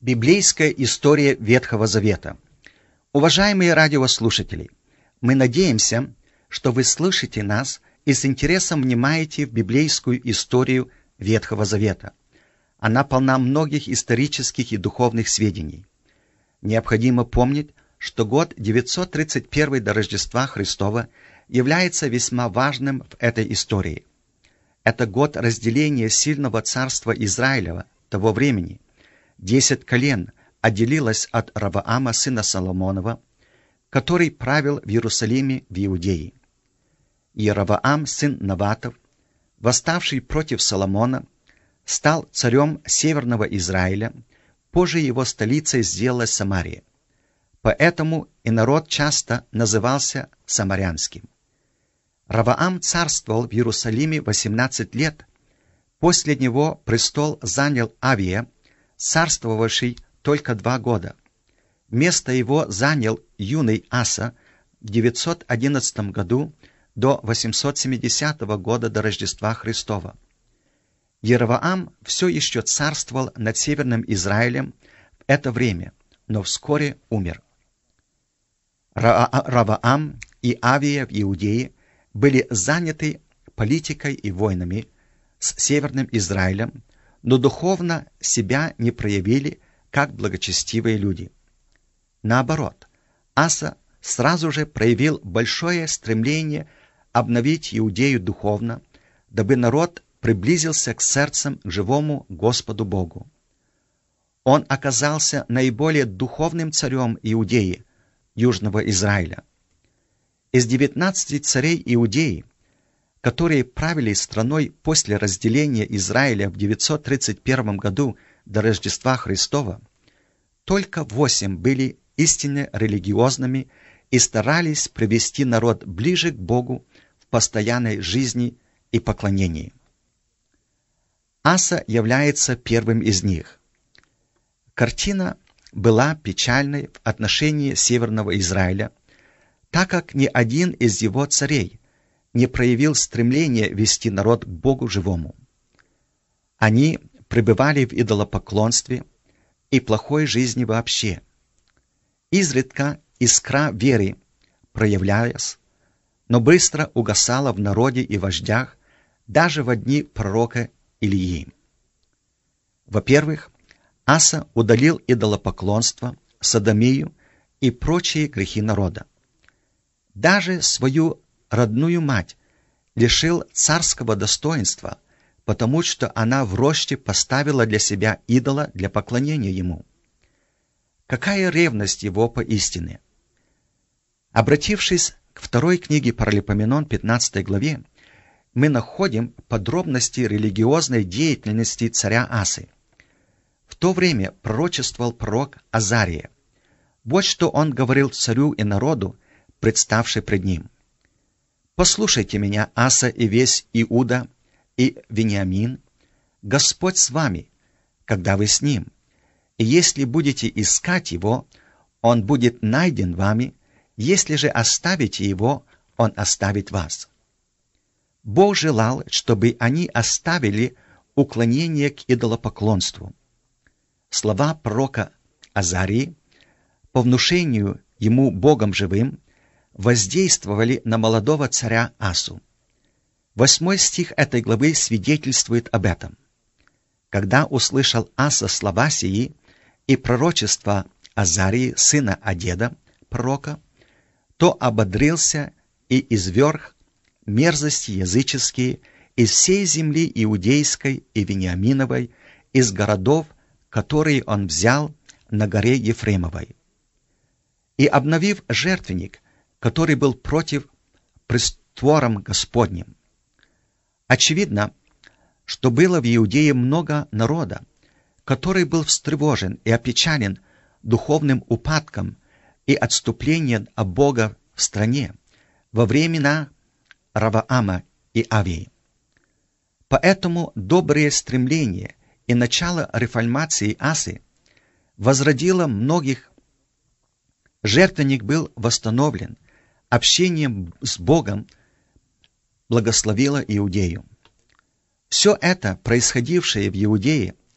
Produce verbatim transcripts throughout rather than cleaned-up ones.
Библейская история Ветхого Завета. Уважаемые радиослушатели, мы надеемся, что вы слышите нас и с интересом внимаете в библейскую историю Ветхого Завета. Она полна многих исторических и духовных сведений. Необходимо помнить, что год девятьсот тридцать один до Рождества Христова является весьма важным в этой истории. Это год разделения сильного царства Израилева того времени. Десять колен отделилось от Раваама, сына Соломонова, который правил в Иерусалиме в Иудее. И Раваам, сын Наватов, восставший против Соломона, стал царем Северного Израиля, позже его столицей сделалась Самария. Поэтому и народ часто назывался самарянским. Раваам царствовал в Иерусалиме восемнадцать лет. После него престол занял Авия, царствовавший только два года. Место его занял юный Аса в девятьсот одиннадцатом году до восемьсот семидесятого года до Рождества Христова. Еровоам все еще царствовал над Северным Израилем в это время, но вскоре умер. Раваам и Авия в Иудее были заняты политикой и войнами с Северным Израилем, но духовно себя не проявили как благочестивые люди. Наоборот, Аса сразу же проявил большое стремление обновить Иудею духовно, дабы народ приблизился к сердцам к живому Господу Богу. Он оказался наиболее духовным царем Иудеи, Южного Израиля. Из девятнадцати царей Иудеи, которые правили страной после разделения Израиля в девятьсот тридцать первом году до Рождества Христова, только восемь были истинно религиозными и старались привести народ ближе к Богу в постоянной жизни и поклонении. Аса является первым из них. Картина была печальной в отношении Северного Израиля, так как ни один из его царей не проявил стремления вести народ к Богу живому. Они пребывали в идолопоклонстве и плохой жизни вообще. Изредка искра веры проявлялась, но быстро угасала в народе и вождях даже во дни пророка Илии. Во-первых, Аса удалил идолопоклонство, содомию и прочие грехи народа. Даже свою родную мать лишил царского достоинства, потому что она в росте поставила для себя идола для поклонения ему. Какая ревность его поистине! Обратившись к второй книге Паралипоменон, пятнадцатой главе, мы находим подробности религиозной деятельности царя Асы. В то время пророчествовал пророк Азария. Вот что он говорил царю и народу, представший пред ним. «Послушайте меня, Аса и весь Иуда и Вениамин, Господь с вами, когда вы с ним, и если будете искать его, он будет найден вами, если же оставите его, он оставит вас». Бог желал, чтобы они оставили уклонение к идолопоклонству. Слова пророка Азарии, по внушению ему Богом живым, воздействовали на молодого царя Асу. Восьмой стих этой главы свидетельствует об этом. Когда услышал Аса слова сии и пророчество Азарии, сына Адеда, пророка, то ободрился и изверг мерзости языческие из всей земли иудейской и вениаминовой, из городов, которые он взял на горе Ефремовой. И обновив жертвенник, который был против прествором Господним. Очевидно, что было в Иудее много народа, который был встревожен и опечален духовным упадком и отступлением от Бога в стране во времена Раваама и Авии. Поэтому добрые стремления и начало реформации Асы возродило многих. Жертвенник был восстановлен, общением с Богом благословило Иудею. Все это, происходившее в Иудее,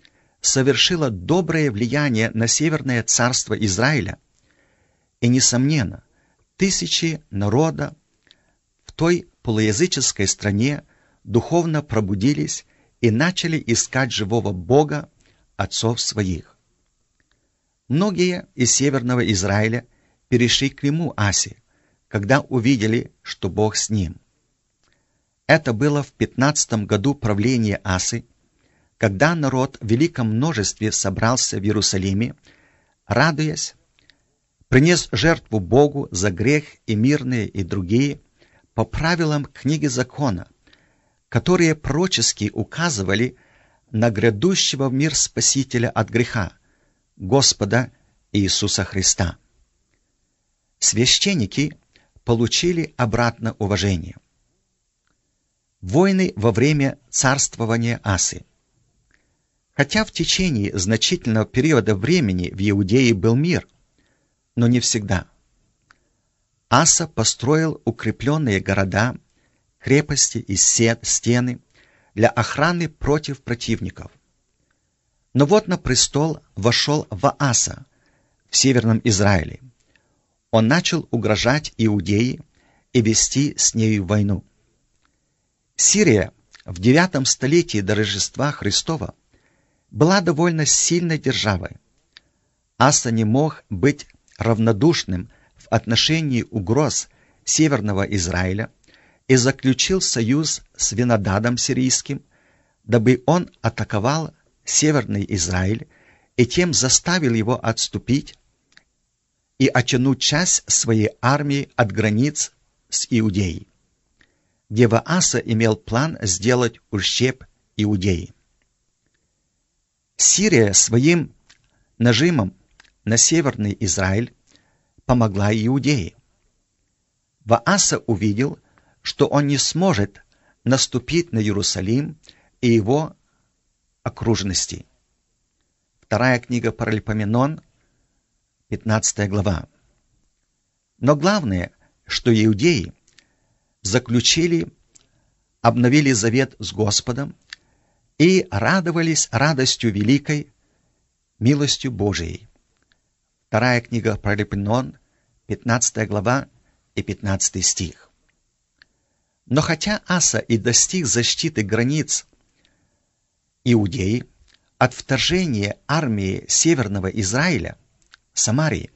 совершила доброе влияние на Северное царство Израиля, и, несомненно, тысячи народа в той полуязыческой стране духовно пробудились и начали искать живого Бога отцов своих. Многие из Северного Израиля перешли к нему Асе, когда увидели, что Бог с ним. Это было в пятнадцатом году правления Асы, когда народ в великом множестве собрался в Иерусалиме, радуясь, принес жертву Богу за грех и мирные и другие по правилам книги закона, которые пророчески указывали на грядущего в мир Спасителя от греха, Господа Иисуса Христа. Священники получили обратно уважение. Войны во время царствования Асы. Хотя в течение значительного периода времени в Иудее был мир, но не всегда. Аса построил укрепленные города, крепости и стены для охраны против противников. Но вот на престол вошел Вааса в Северном Израиле. Он начал угрожать Иудее и вести с нею войну. Сирия в девятом столетии до Рождества Христова была довольно сильной державой. Аса не мог быть равнодушным в отношении угроз Северного Израиля и заключил союз с Винодадом сирийским, дабы он атаковал Северный Израиль и тем заставил его отступить и оттянуть часть своей армии от границ с Иудеей, где Вааса имел план сделать ущерб Иудеи. Сирия своим нажимом на Северный Израиль помогла Иудее. Вааса увидел, что он не сможет наступить на Иерусалим и его окружности. Вторая книга Паралипоменон, пятнадцатая глава. Но главное, что иудеи заключили, обновили завет с Господом и радовались радостью великой, милостью Божией. Вторая книга Паралипоменон, пятнадцатая глава и пятнадцатый стих. Но хотя Аса и достиг защиты границ Иудеи от вторжения армии Северного Израиля, Самарии,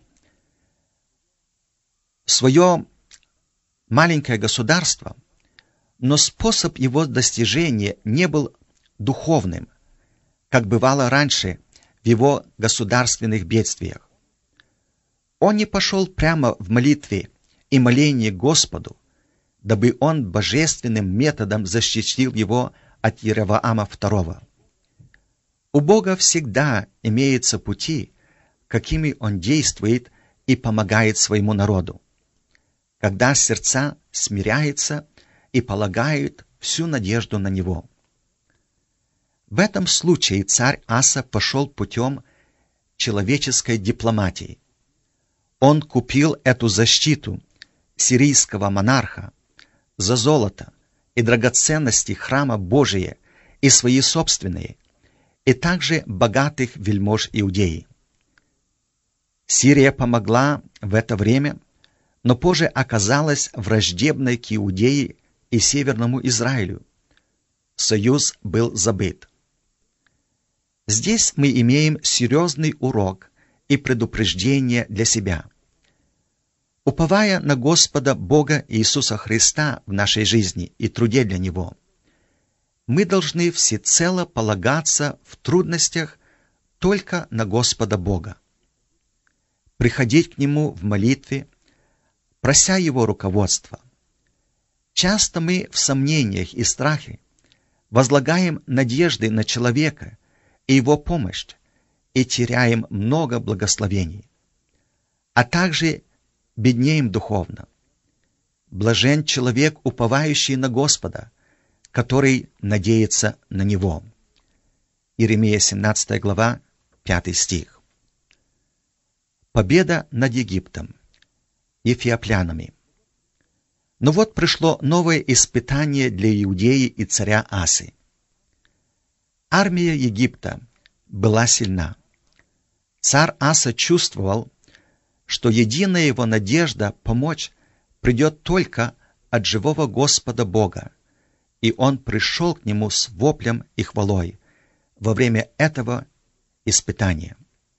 свое маленькое государство, но способ его достижения не был духовным, как бывало раньше в его государственных бедствиях. Он не пошел прямо в молитве и молении Господу, дабы он божественным методом защитил его от Иеровоама второго. У Бога всегда имеются пути, какими Он действует и помогает своему народу, когда сердца смиряются и полагают всю надежду на Него. В этом случае царь Аса пошел путем человеческой дипломатии. Он купил эту защиту сирийского монарха за золото и драгоценности храма Божия и свои собственные, и также богатых вельмож Иудеи. Сирия помогла в это время, но позже оказалась враждебной к Иудее и Северному Израилю. Союз был забыт. Здесь мы имеем серьезный урок и предупреждение для себя. Уповая на Господа Бога Иисуса Христа в нашей жизни и труде для Него, мы должны всецело полагаться в трудностях только на Господа Бога, приходить к Нему в молитве, прося Его руководства. Часто мы в сомнениях и страхе возлагаем надежды на человека и его помощь и теряем много благословений, а также беднеем духовно. Блажен человек, уповающий на Господа, который надеется на Него. Иеремия семнадцатая глава, пятый стих. Победа над Египтом, эфиоплянами. Но вот пришло новое испытание для Иудеи и царя Асы. Армия Египта была сильна. Царь Аса чувствовал, что единая его надежда помочь придет только от живого Господа Бога, и он пришел к нему с воплем и хвалой во время этого испытания.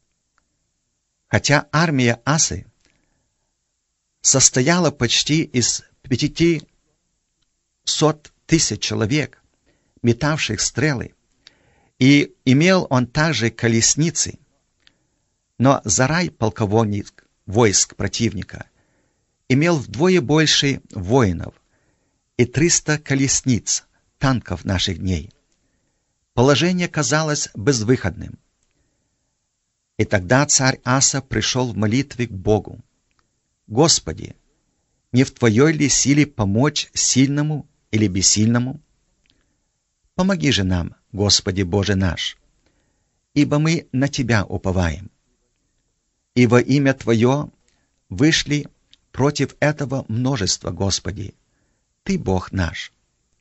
Хотя армия Асы состояла почти из пятисот тысяч человек, метавших стрелы, и имел он также колесницы, но Зарай, полководник войск противника, имел вдвое больше воинов и триста колесниц, танков наших дней. Положение казалось безвыходным. И тогда царь Аса пришел в молитве к Богу: «Господи, не в Твоей ли силе помочь сильному или бессильному? Помоги же нам, Господи Боже наш, ибо мы на Тебя уповаем. И во имя Твое вышли против этого множества, Господи, Ты Бог наш.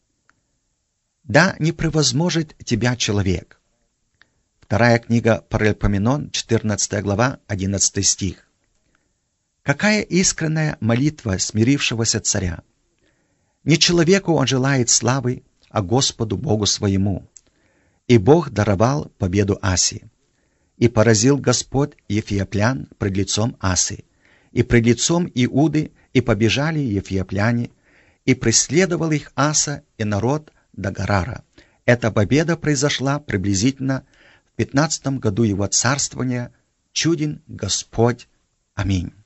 Да не превозможет Тебя человек». Вторая книга Паралипоменон, четырнадцатая глава, одиннадцатый стих. Какая искренняя молитва смирившегося царя! Не человеку он желает славы, а Господу Богу своему. И Бог даровал победу Асе. И поразил Господь ефиоплян пред лицом Асы, и пред лицом Иуды, и побежали ефиопляне, и преследовал их Аса и народ до Гарара. Эта победа произошла приблизительно в пятнадцатом году его царствования. Чуден Господь. Аминь.